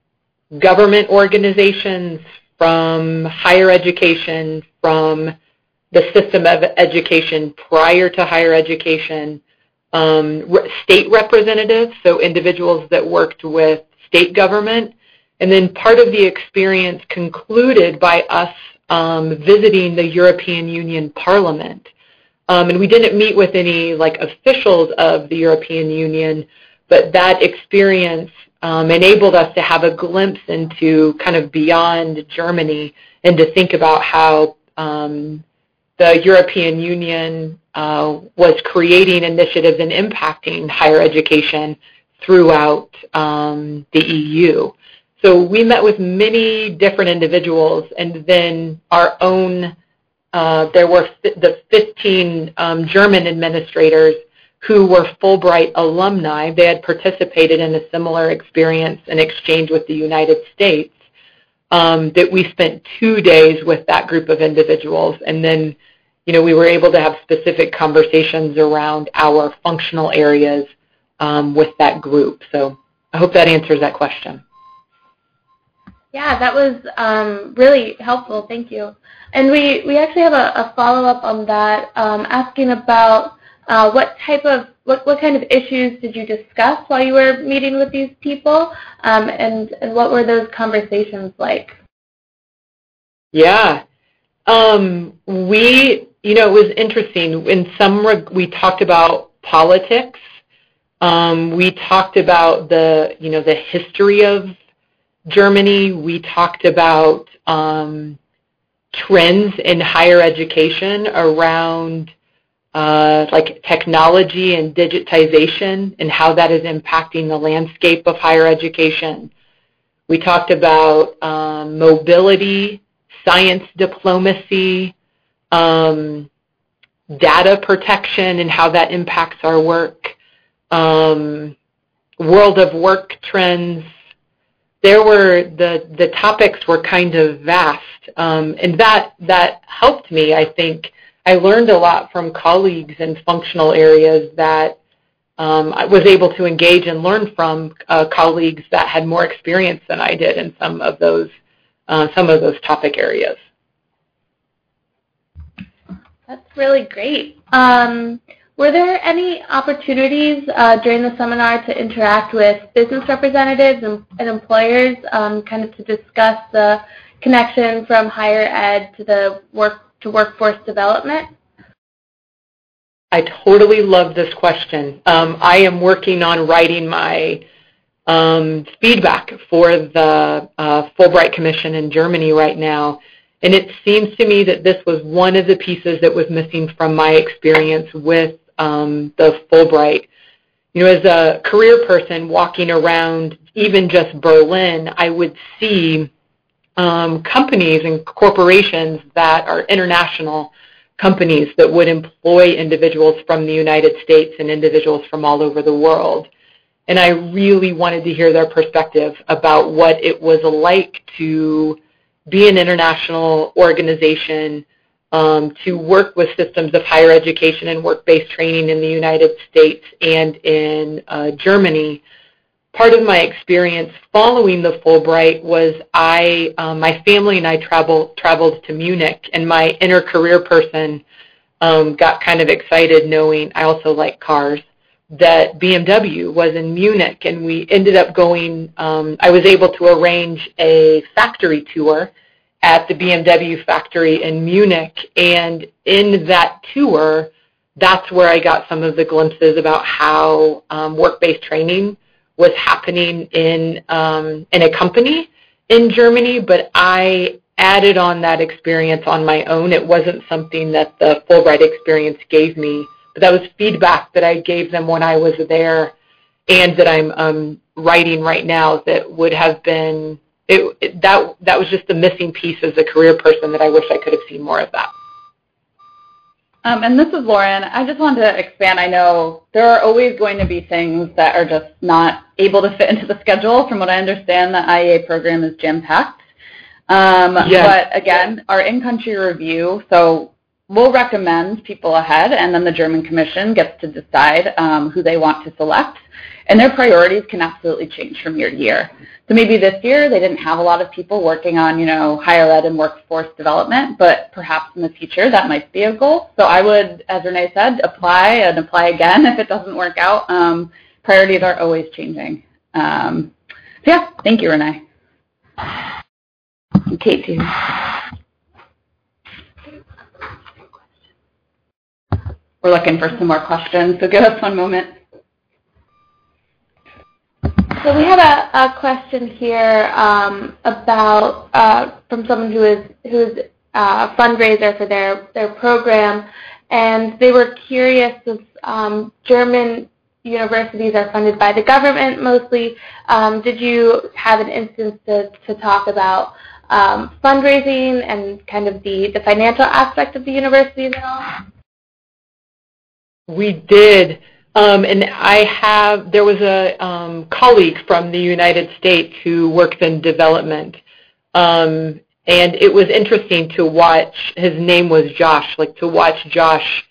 government organizations, from higher education, from the system of education prior to higher education, um, re- state representatives, so individuals that worked with state government, and then part of the experience concluded by us um, visiting the European Union Parliament. Um, and we didn't meet with any like officials of the European Union, but that experience um, enabled us to have a glimpse into kind of beyond Germany and to think about how um, the European Union uh, was creating initiatives and impacting higher education throughout um, the E U. So we met with many different individuals, and then our own, uh, there were the fifteen um, German administrators who were Fulbright alumni. They had participated in a similar experience and exchange with the United States. Um, that we spent two days with that group of individuals, and then, you know, we were able to have specific conversations around our functional areas um, with that group. So I hope that answers that question. Yeah, that was um, really helpful. Thank you. And we, we actually have a, a follow-up on that, um, asking about uh, what type of, what, what kind of issues did you discuss while you were meeting with these people, um, and, and what were those conversations like? Yeah. Um, we, you know, it was interesting. In some, reg- we talked about politics. Um, we talked about the, you know, the history of Germany. We talked about um, trends in higher education around uh, like technology and digitization and how that is impacting the landscape of higher education. We talked about um, mobility, science diplomacy, um, data protection and how that impacts our work, um, world of work trends. There were, the, the topics were kind of vast, um, and that, that helped me, I think. I learned a lot from colleagues in functional areas that um, I was able to engage and learn from uh, colleagues that had more experience than I did in some of those, uh, some of those topic areas. That's really great. Um, Were there any opportunities uh, during the seminar to interact with business representatives and, and employers, um, kind of to discuss the connection from higher ed to the work to workforce development? I totally love this question. Um, I am working on writing my um, feedback for the uh, Fulbright Commission in Germany right now. And it seems to me that this was one of the pieces that was missing from my experience with Um, the Fulbright. You know, as a career person walking around even just Berlin, I would see um, companies and corporations that are international companies that would employ individuals from the United States and individuals from all over the world. And I really wanted to hear their perspective about what it was like to be an international organization, Um, to work with systems of higher education and work-based training in the United States and in uh, Germany. Part of my experience following the Fulbright was I, um, my family and I travel, traveled to Munich, and my inner career person um, got kind of excited knowing I also like cars, that B M W was in Munich, and we ended up going, um, I was able to arrange a factory tour at the B M W factory in Munich, and in that tour, that's where I got some of the glimpses about how um, work-based training was happening in um, in a company in Germany, but I added on that experience on my own. It wasn't something that the Fulbright experience gave me, but that was feedback that I gave them when I was there and that I'm um, writing right now that would have been It, it, that that was just the missing piece as a career person that I wish I could have seen more of that. Um, and this is Lauren. I just wanted to expand. I know there are always going to be things that are just not able to fit into the schedule. From what I understand, the I E A program is jam-packed. Um, yes. But again, our in-country review, so we'll recommend people ahead, and then the German Commission gets to decide um, who they want to select. And their priorities can absolutely change from year to year. So maybe this year they didn't have a lot of people working on, you know, higher ed and workforce development, but perhaps in the future that might be a goal. So I would, as Renee said, apply and apply again if it doesn't work out. Um, priorities are always changing. Um, so yeah, thank you, Renee. And Kate, too. We're looking for some more questions, so give us one moment. So we have a, a question here um, about uh, from someone who is who is a fundraiser for their their program, and they were curious if um, German universities are funded by the government mostly. Um, did you have an instance to, to talk about um, fundraising and kind of the, the financial aspect of the universities at all? We did. Um, and I have, there was a um, colleague from the United States who works in development, um, and it was interesting to watch, his name was Josh, like to watch Josh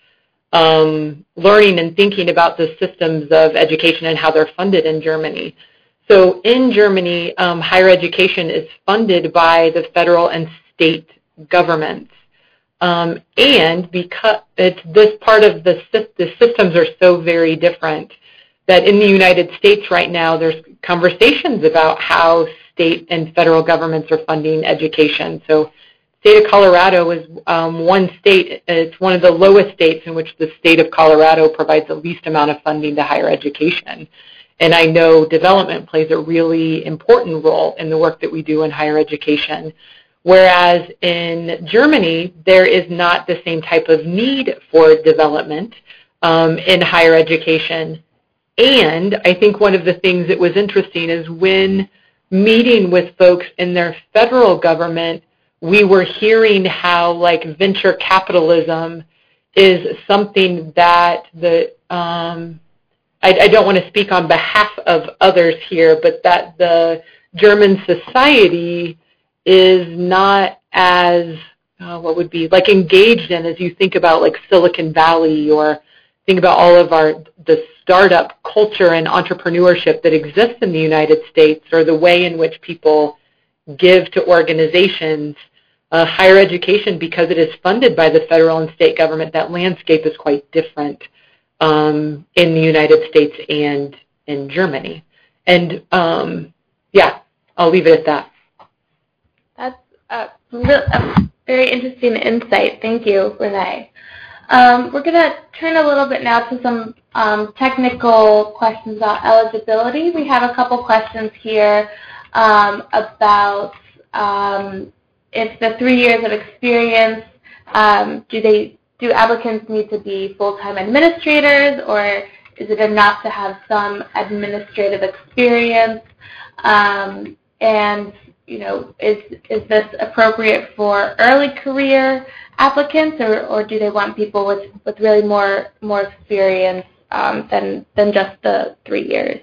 um, learning and thinking about the systems of education and how they're funded in Germany. So in Germany, um, higher education is funded by the federal and state governments. Um, and because it's this part of the, the systems are so very different that in the United States right now there's conversations about how state and federal governments are funding education. So state of Colorado is um, one state, it's one of the lowest states in which the state of Colorado provides the least amount of funding to higher education. And I know development plays a really important role in the work that we do in higher education. Whereas in Germany, there is not the same type of need for development um, in higher education. And I think one of the things that was interesting is when meeting with folks in their federal government, we were hearing how like venture capitalism is something that the, um, I, I don't want to speak on behalf of others here, but that the German society is not as, uh, what would be, like engaged in as you think about like Silicon Valley or think about all of our, the startup culture and entrepreneurship that exists in the United States or the way in which people give to organizations. Uh, higher education, because it is funded by the federal and state government, that landscape is quite different um, in the United States and in Germany. And um, yeah, I'll leave it at that. That's a, real, a very interesting insight. Thank you, Renee. Um, we're going to turn a little bit now to some um, technical questions about eligibility. We have a couple questions here um, about um, if the three years of experience, um, do they do applicants need to be full-time administrators, or is it enough to have some administrative experience? Um, and you know, is is this appropriate for early career applicants, or, or do they want people with, with really more more experience um, than than just the three years?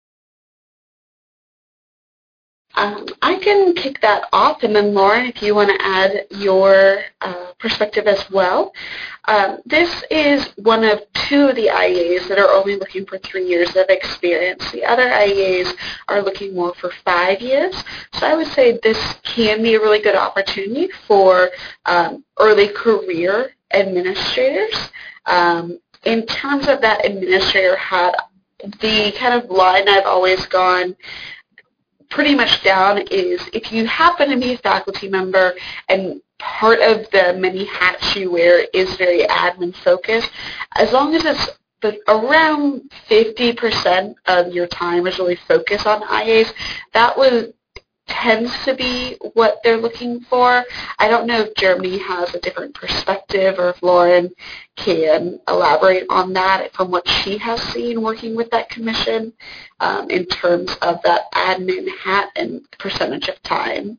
Um, I can kick that off, and then Lauren, if you want to add your uh, perspective as well. Um, this is one of two of the I E As that are only looking for three years of experience. The other I E As are looking more for five years. So I would say this can be a really good opportunity for um, early career administrators. Um, in terms of that administrator hat, the kind of line I've always gone pretty much down is if you happen to be a faculty member and part of the many hats you wear is very admin focused, as long as it's the, around fifty percent of your time is really focused on I As, that was tends to be what they're looking for. I don't know if Germany has a different perspective or if Lauren can elaborate on that from what she has seen working with that commission um, in terms of that admin hat and percentage of time.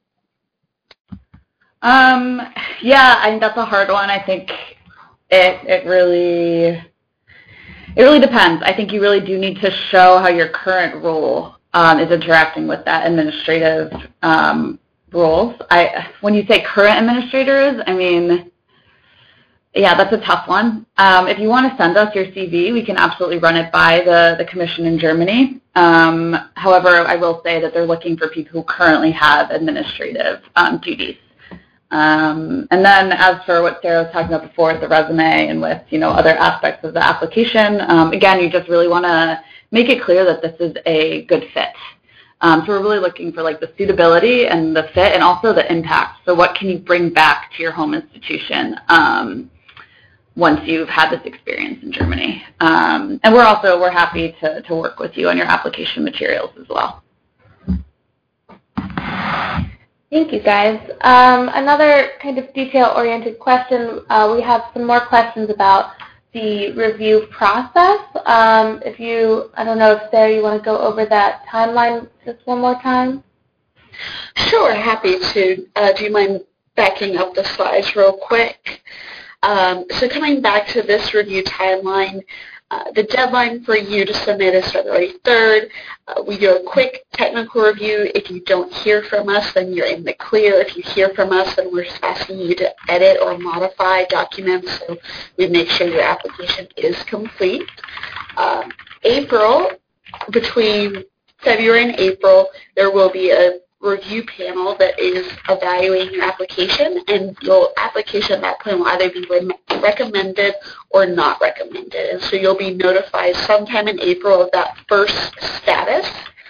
Um, yeah, I think that's a hard one. I think it it really it really depends. I think you really do need to show how your current role um, is interacting with that administrative um, roles. I when you say current administrators, I mean Yeah, that's a tough one. Um, if you want to send us your C V, we can absolutely run it by the, the commission in Germany. Um, however, I will say that they're looking for people who currently have administrative um, duties. Um, and then as for what Sarah was talking about before with the resume and with, you know, other aspects of the application, um, again, you just really want to make it clear that this is a good fit. Um, so we're really looking for like the suitability and the fit and also the impact. So what can you bring back to your home institution um, once you've had this experience in Germany? Um, and we're also, we're happy to, to work with you on your application materials as well. Thank you, guys. Um, another kind of detail-oriented question. Uh, we have some more questions about the review process. Um, if you, I don't know if Sarah, you want to go over that timeline just one more time? Sure, happy to. Uh, do you mind backing up the slides real quick? Um, so coming back to this review timeline, uh, the deadline for you to submit is February third. Uh, we do a quick technical review. If you don't hear from us, then you're in the clear. If you hear from us, then we're just asking you to edit or modify documents so we make sure your application is complete. Um, April, between February and April, there will be a review panel that is evaluating your application, and your application at that point will either be re recommended or not recommended. And so you'll be notified sometime in April of that first status.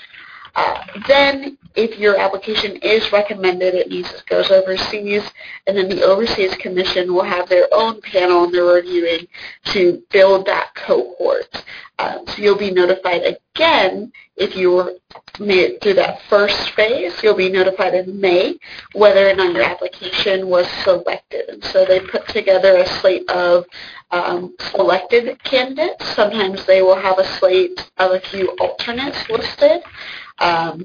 Uh, then if your application is recommended, it means it goes overseas, and then the Overseas Commission will have their own panel and they're reviewing to build that cohort. Um, so you'll be notified again if you were made it through that first phase. You'll be notified in May whether or not your application was selected. And so they put together a slate of um, selected candidates. Sometimes they will have a slate of a few alternates listed. Um,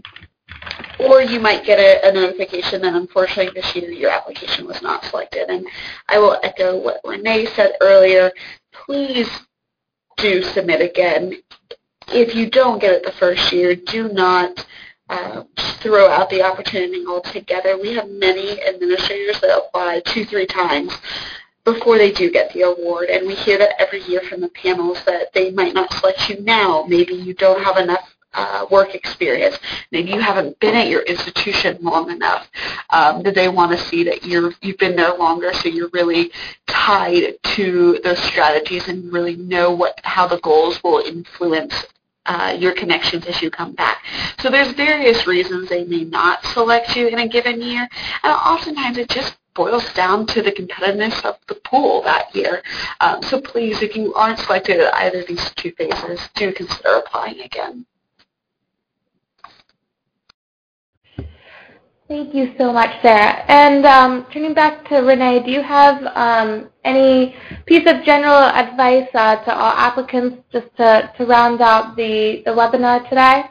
or you might get a, a notification that unfortunately this year your application was not selected. And I will echo what Renee said earlier. Please do submit again. If you don't get it the first year, do not uh, throw out the opportunity altogether. We have many administrators that apply two, three times before they do get the award, and we hear that every year from the panels that they might not select you now. Maybe you don't have enough Uh, work experience. Maybe you haven't been at your institution long enough um, that they want to see that you're, you've been there longer, so you're really tied to those strategies and really know what how the goals will influence uh, your connections as you come back. So there's various reasons they may not select you in a given year, and oftentimes it just boils down to the competitiveness of the pool that year. Um, so please, if you aren't selected at either of these two phases, do consider applying again. Thank you so much, Sarah. And um, turning back to Renee, do you have um, any piece of general advice uh, to all applicants just to, to round out the, the webinar today?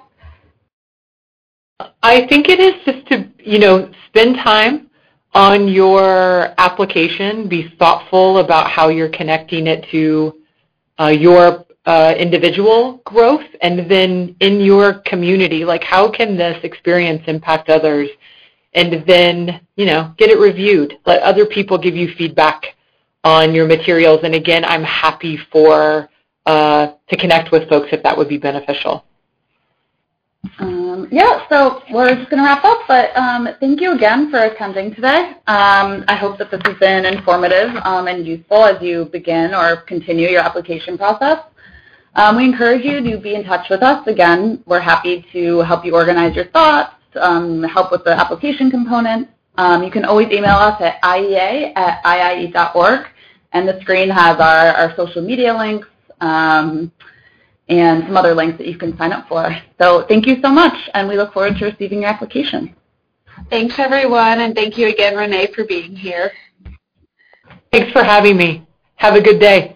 I think it is just to, you know, spend time on your application, be thoughtful about how you're connecting it to uh, your uh, individual growth, and then in your community, like how can this experience impact others? And then, you know, get it reviewed. Let other people give you feedback on your materials. And again, I'm happy for uh, to connect with folks if that would be beneficial. Um, yeah, so we're just going to wrap up, but um, thank you again for attending today. Um, I hope that this has been informative um, and useful as you begin or continue your application process. Um, we encourage you to be in touch with us. Again, we're happy to help you organize your thoughts, Um, help with the application component. Um, you can always email us at I E A at I I E dot org, and the screen has our, our social media links um, and some other links that you can sign up for. So thank you so much, and we look forward to receiving your application. Thanks, everyone, and thank you again, Renee, for being here. Thanks for having me. Have a good day.